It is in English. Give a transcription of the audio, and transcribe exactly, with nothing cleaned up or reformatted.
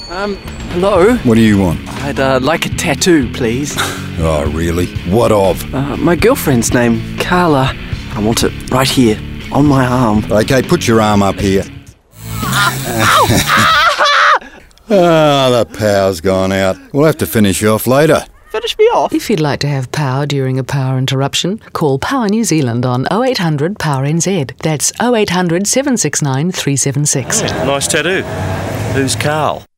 Um, hello? What do you want? I'd uh, like a tattoo, please. Oh, really? What of? Uh, my girlfriend's name, Carla. I want it right here, on my arm. Okay, put your arm up here. Ah, the power's gone out. We'll have to finish you off later. Finish me off. If you'd like to have power during a power interruption, call Power New Zealand on oh eight hundred Power N Z. That's oh eight hundred, seven six nine, three seven six. Nice tattoo. Who's Carl?